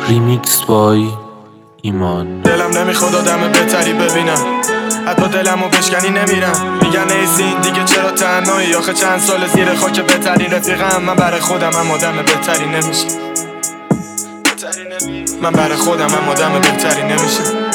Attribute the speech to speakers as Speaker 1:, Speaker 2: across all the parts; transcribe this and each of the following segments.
Speaker 1: ریمیکس بای ایمان.
Speaker 2: دلم نمیخواد آدم بهتری ببینم، حتی دلمو بشکنی نمیرم. میگن ایسین دیگه چرا تنهایی، آخه چند سال زیر خاک بهترین رفیقم. من برای خودم هم آدم بهتری نمیشه، من برای خودم هم آدم بهتری نمیشه.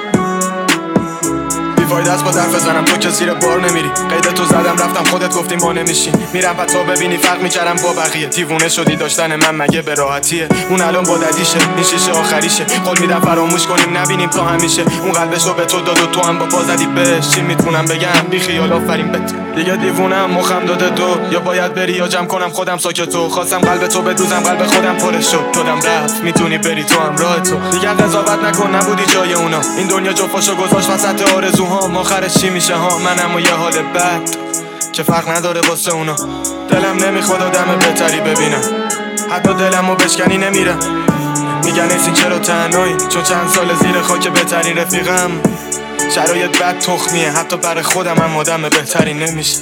Speaker 2: بیفایده است با درف بزنم، تو که زیر بار نمیری. قید تو زدم رفتم خودت گفتی ما نمیشین. میرم و تا ببینی فرق میکردم با بقیه. دیوونه شدی داشتن من مگه به راحتیه؟ اون الان با ددیشه، این شیشه آخریشه. قول میدم فراموش کنیم نبینیم تا همیشه. اون قلبشو به تو داد و تو هم با پا زدی بهش. چی میتونم بگم بی خیال آفرین بت. دیگه دیوونم مخم داده دو، یا باید بری یا جمع کنم خودم ساکتو. خواستم قلب تو بدوزم قلب خودم پرش شد. دادم رفت میتونی بری تو هم راه تو. دیگه قضاوت نکن نبودی جای اونا. این دنیا جفاشو گذاشت وسط آرزوهام. آخرش چی میشه ها؟ منم و یه حال بد که فرق نداره واسه اونا. دلم نمیخواد آدم بهتری ببینم، حتی دلمو بشکنی نمیرم. میگن ایسین چرا تنهایی، چون چند سال زیر خاک بهترین رفیقم. شرایط بد تخمیه، حتی برای خودم هم آدم بهتری نمیشه،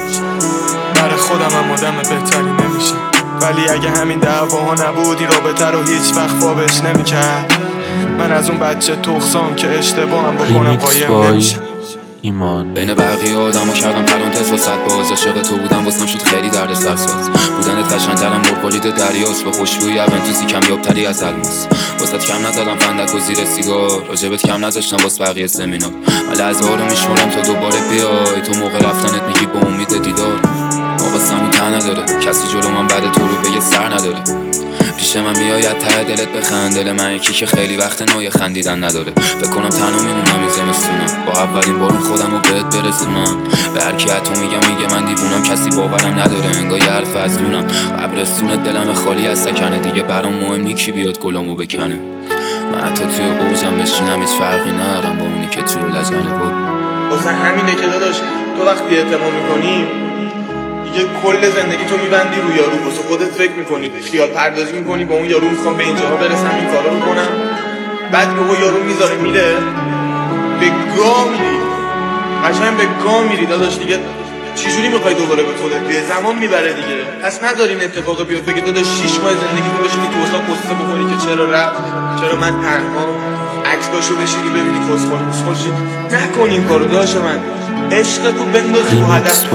Speaker 2: برای خودم هم آدم بهتری نمیشه. ولی اگه همین دعواها نبودی رابطه رو هیچ وقت خوابش نمیکرد. من از اون بچه تخصام که اشتباهم بکنم قایم نمیشه.
Speaker 1: ایمان.
Speaker 3: بین بقیه آدمو کردم پرانتز و صد باز. عاشق تو بودم واسم شد خیلی درد سرساز. بودنت قشنگ‌ترم مرغ‌بالید دریاست، با خوشبویی اونتوزی کمیاب‌تری از الماس. واسات کم نزدم فندک و زیر سیگار، راجبت کم نذاشتم واس بقیه سمینار. من لحظه‌ها رو میشمرم تا دوباره بیای. تو موقع رفتنت میگی با امید دیدار. موقع سمون ته نداره، کسی جلو من بعد تو رو به یه سر نداره. پیش من بیاید ته دلت بخند. دل من یکی که خیلی وقت نوی خندیدن نداره. بکنم تنها میمونم این زمستونم، با اولین بارون خودم رو بهت برسونم. به هرکی حتی میگه من دیوونم، کسی باورم نداره انگار یه حرف از دونم. قبرستونت دلم خالی از سکنه، دیگه برام مهم نی کی بیاد گلامو بکنه. من حتی توی اوجم بشینم هیچ فرقی ندارم با اونی که توی لجنه بود.
Speaker 2: واسه همینه که داداش تو وقتی اعتماد میکنی دیگه کل زندگی تو میبندی رو یارو. واسه خودت فکر میکنی، خیال پردازی میکنی با اون یارو میخوام به اینجا برسم، این کارا رو کنم. بعد که یارو میذاره میره به گام میری، قشنگ به گام میری داداش. دیگه چجوری میخوای دوباره به خودت بیای؟ زمان میبره دیگه. پس ندارین اتفاق بیفته که داداش 6 ماه زندگی تو بشینی تو اتاق قصه بخوری که چرا رفت، چرا من تنها. عکساشو بشینی ببینی کسخل نکن این کارو داداش. من عشق تو بندازی تو هدف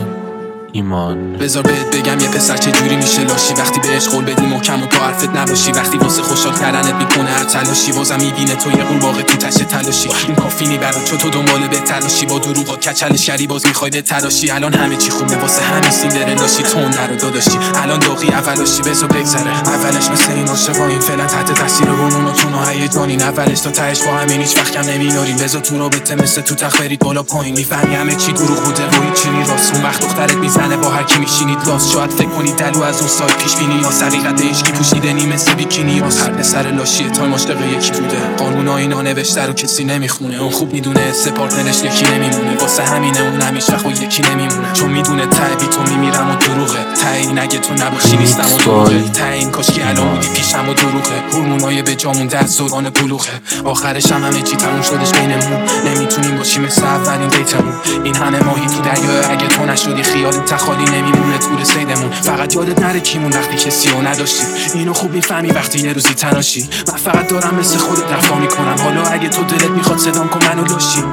Speaker 1: ایمان.
Speaker 4: بذار بهت بگم یه پسر چه جوری میشه لاشی. وقتی بهش قول بدی محکم و تو حرفت نباشی. وقتی واسه خوشحال کردنت میکنه هر تلاشی، بازم میبینه تو یه قورباغه تو تشه تلاشی. این کافی نی برات چون تو دنبال به تلاشی. با دروغا کچلش کردی باز میخوای به تراشی. الان همه چی خوبه واسه همین سیندرلاشی. تون درو داداشی الان داغی اولاشی. بذار بگذره اولش مثل این عاشقا. این فعلا تحت تاثیر هورموناتون و هیجانین. اولش تا تهش با همین هیچ وقت کم نمیارین. بذار تو رابطه مثل تو تخبرید بالا پایین. میفهمی همه چی دروغ بوده و هیچ چیزی راست. اون وقت دخترت میزنه با هر کی میشینید لاس. شاید فکر کنید دلو از اون سایت پیش بینی یا حقیقت عشقی پوشیده نی مثل بیکینی. هر پسر لاشی تا مشتاق یکی بوده. قانونا اینا نوشته رو کسی نمیخونه. اون خوب میدونه سه پارتنرش یکی نمیمونه. واسه همینه اون همیشه خود یکی نمیمونه. چون میدونه ته بی تو میمیرم و دروغه. ته این اگه تو نباشی نیستم و دروغه. ته این کاشکی الان بودی پیشم و دروغه. هورمونای به جامون در دوران بلوغه. آخرش هم همه چی تموم شدش بینمون. نمیتونیم باشیم مثل اولین دیتمون. این همه ماهی تو دریا اگه تو نشدی خیال تخالی نمیمونه طول سیدمون. فقط یادت نره کیمون وقتی کسی رو نداشتی. اینو خوب میفهمی وقتی یه روزی تناشی. من فقط دارم مثل خودت رفتار میکنم. حالا اگه تو دلت میخواد صدام کن منو لاشی.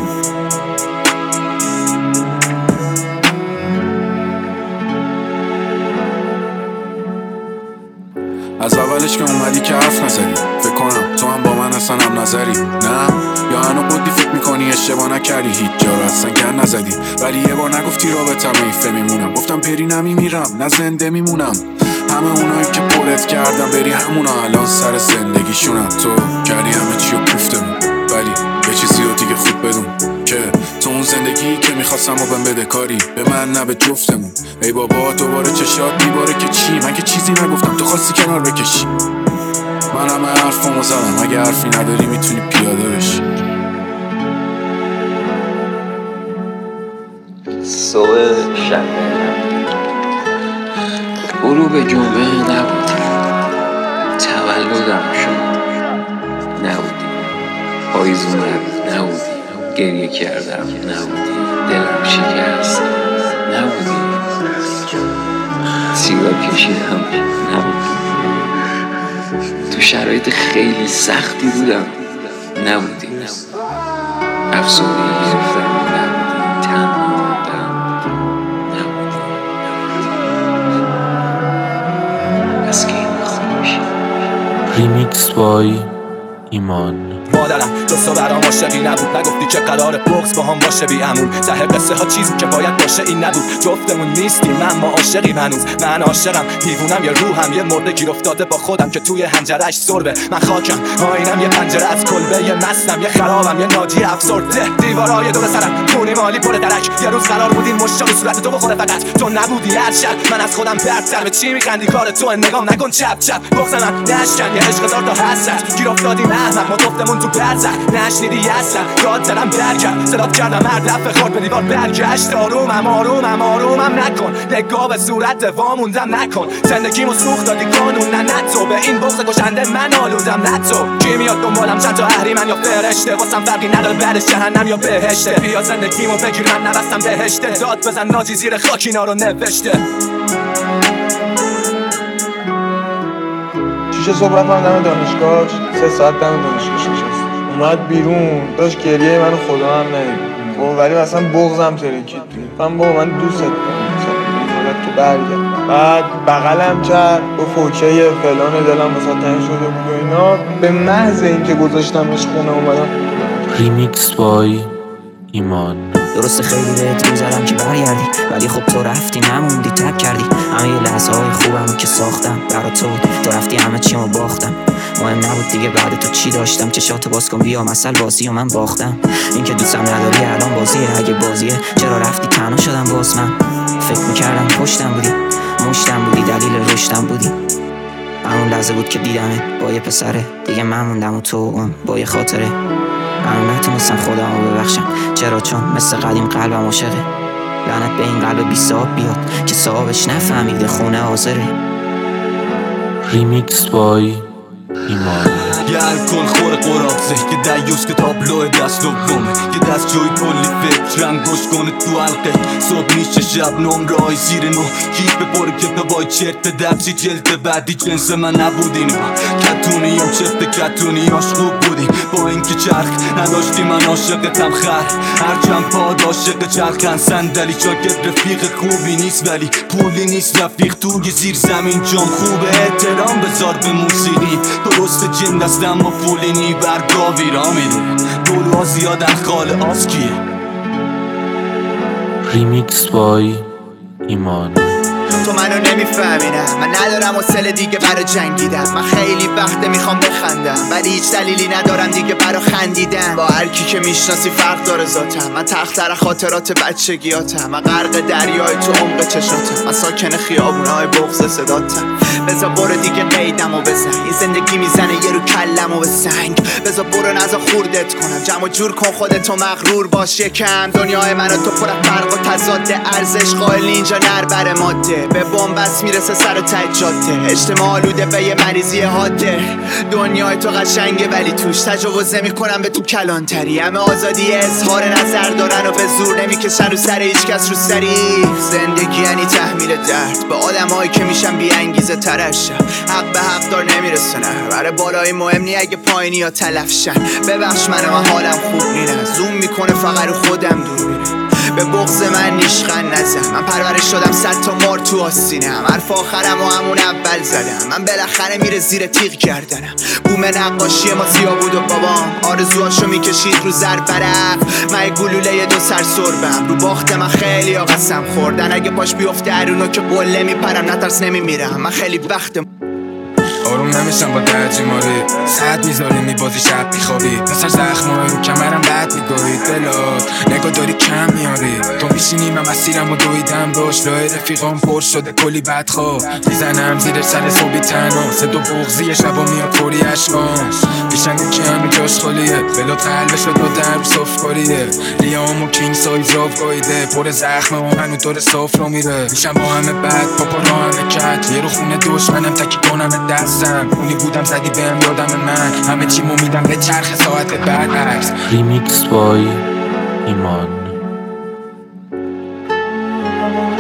Speaker 5: از اولش که اومدی که حرف نزدی. فکر کنم تو هم با من اصلا هم نظری. نه یا هنو قدی فکر میکنی اشتباه نکردی. هیچ جا رو اصلا گن نزدی. ولی یه بار نگفتی رابطم ایفه میمونم. گفتم پری نمیمیرم نه زنده میمونم. همه اونایی که پرت کردم بری همونا الان سر زندگیشونم. تو کردی همه چی رو گفتمون. ولی یه چیزی رو دیگه خود بدون که تو اون زندگی که میخواستم و بهم بده کاری به من نه به جفتمون. ای بابا دوباره چشات دیواره که چی؟ من که چیزی نگفتم تو خواستی کنار بکشی. من همه حرفمو زدم. اگه حرفی نداری میتونی پیاده بشی.
Speaker 6: صبح شنبه غروب جمعه نبودی. تولدم شد نبودی. پاییز اومد نبودی. گریه کردم نبودی. دلم شکست نبودی. سیگار کشیدم نبودی. تو شرایط خیلی سختی بودم نبودی، افسردگی گرفتم نبودی، تنها موندم نبودی، پس که این خوش
Speaker 1: ریمیکس بای ایمان.
Speaker 7: مادرم جز تو برام عاشقی نبود، نگفتی که قرار بغض با هم باشه بی امون. ته قصه ها چیزی که باید باشه این نبود، جفتمون نیستیم من ما عاشقیم هنوز. من عاشقم دیوونم یا روحم یه مرده گیر افتاده با خودم که توی حنجرش سربه. من خاکم آینم یه پنجره از کلبه، یه مستم یه خرابم یه ناجی افسرده. دیوارای دور سرم خونی مالی پر درک، یه روز قرار بود این مشتا رو صورت تو بخوره فقط تو نبودی. هر شب من از خودم برتر، به چی میخندی کار تو نگام نکن چپ چپ. بغض من نشکن یه عشق هزار تا حسرت، گیر افتادیم احمق ما جفتمون تو برزخ. نشنیدی اصلا داد زدم برگرد، صدات کردم هر دفعه خورد به دیوار برگشت. آرومم نکن، نگاه به صورت واموندم نکن. زندگیمو سوخت دادی قانون نه تو، به این بغض کشنده من آلودم نه تو. کی میاد دنبالم چند تا اهریمن یا فرشته، واسم فرقی نداره بعدش جهنم یا بهشته. بیا زندگیمو بگیر من نبستم بهشته، داد بزن ناجی زیر خاک اینا رو نوشته.
Speaker 8: شیشه صبح رفتم دم دانشگاه، 3 ساعت دم دانشگاه نشستم. اومد بیرون داشت گریه منو خدا هم ندید. خب ولی مثلا بغضم ترکید. من بابا من دوست دارم مثلا که برگرد. بعد بغلم کرد گفت اوکیه فلان، دلم واسه تنگ شده بود و اینا. به محض اینکه گذاشتمش خونه اومدم.
Speaker 1: ریمیکس بای ایمان.
Speaker 9: درسته خیلی بهت می‌ذارم که برگردی، ولی خب تو رفتی نموندی تک کردی. همه لحظه‌های خوبم که ساختم برا تو بود، تو رفتی همه چیمو باختم. مهم نبود دیگه بعد تو چی داشتم، چشاتو باز کن بیا مثل بازی و من باختم. این که دوستم نداری الان بازیه، اگه بازیه چرا رفتی تنها شدم باز. من فکر میکردم پشتم بودی، مشتم بودی، دلیل رشدم بودی. همون لحظه بود که دیدمت با یه پسره دیگه، من موندم و تو اون با یه خاطره. من نتونستم خودمو ببخشم، چرا؟ چون مثل قدیم قلبم عاشقه. لعنت به این قلب بی صاحب بیاد که صاحبش نفهمیده خونه حاضره.
Speaker 1: ریمیکس بای ایمان.
Speaker 7: یه الکل خور قرابزه، یه دیوز که تابلو دست دومه، یه دست جوی کلی فکر رنگ گوش کنه تو حلقه. صبح میشه شب نمرای زیر نو، کیف بپاره کتابای چرت به دبسی جلد بعدی جنس من نبودین. کتونیم چرت کتونیاش خوب بودیم، با اینکه چرخ نداشتی من عاشقتم خر. هرچند پاد عاشق چرخن صندلی، شاگرد رفیق خوبی نیست ولی پولی نیست رفیق توی زیر زمین جام خوبه. احترام بذار به موسیقی، درست جن دستم و فولینی برگاوی را میده. دولوها زیادن خال آسکیه.
Speaker 1: ریمیکس بای ایمان.
Speaker 2: تو منو نمیفهمی نه، من ندارم حوصله دیگه برا جنگیدن. من خیلی وقته میخوام بخندم ولی هیچ دلیلی ندارم دیگه برا خندیدن. با هر کی که میشناسی فرق داره ذاتم، من تختر خاطرات بچگیاتم. من غرق دریای تو عمق چشاتم، من ساکن خیابونای بغض صداتم. بذار برو دیگه قیدمو بزن، این زندگی میزنه یه رو کلمو به سنگ. بذار برو نزا خوردت کنم، جمع جور کن خودتو مغرور باش یکم. دنیای من و تو پر از فرق و تضاد، ارزش قائل اینجا نربر ماده. به بنبست میرسه سر و ته جاده، اجتماع آلوده به یه مریضی حاده. دنیای تو قشنگه ولی توش تجاوز نمی‌کنن به تو کلانتری. همه آزادی اظهار نظر دارن و به زور نمیکشن رو سر هیچ کس رو سری. زندگی یعنی تحمیل درد به آدمایی که میشن بی انگیزه ترشن. حق به حق دار نمیرسونه، برای بالایی مهم نی اگه پایینی یا تلفشن. ببخش من حالم خوب نینه، زوم میکنه فقط رو خودم دور میره. به بغض من نیشخن نزن، من پرورش شدم 100 تا مار تو آستینم. حرف آخرم و همون اول زدم، من بالاخره میره زیر تیغ گردنم. بوم نقاشی ما سیاه بود و بابام آرزوهاشو میکشید رو زر برق. من گلوله دو سر سربم، رو باخت من خیلی ها قسم خوردن. اگه پاش بیفته هرونو که قله میپرم، نترس نمیمیرم. من خیلی وقت
Speaker 4: آروم نمیشم با ترجیماری، ساعت میذاری میبازی شب میخوابی. مثل زخمای رو کمرم بد میگوید دلات نگاه داری کم میاری. تو میشینی من مسیرم و دویدم باش، راه رفیقام پر شده کلی بدخواه. میزنم زیر سر صبحی تنها، صدا بغضی شبا میاد توری عشقام. پیشنگو که همه جاش خالیه، بلات قلبش رو دادم صفکاریه. لیام و کینگ سایز راف گایده، پر زخمه و هنو داره صاف رو میره. میشم با همه بد پاپا را همه کت، یه رو خونه دشمنم تکی کنم دستم. اونی بودم زدی بهم یادم من، همه چیمو میدم به چرخ ساعت برعکس.
Speaker 1: ریمیکس بای ایمان.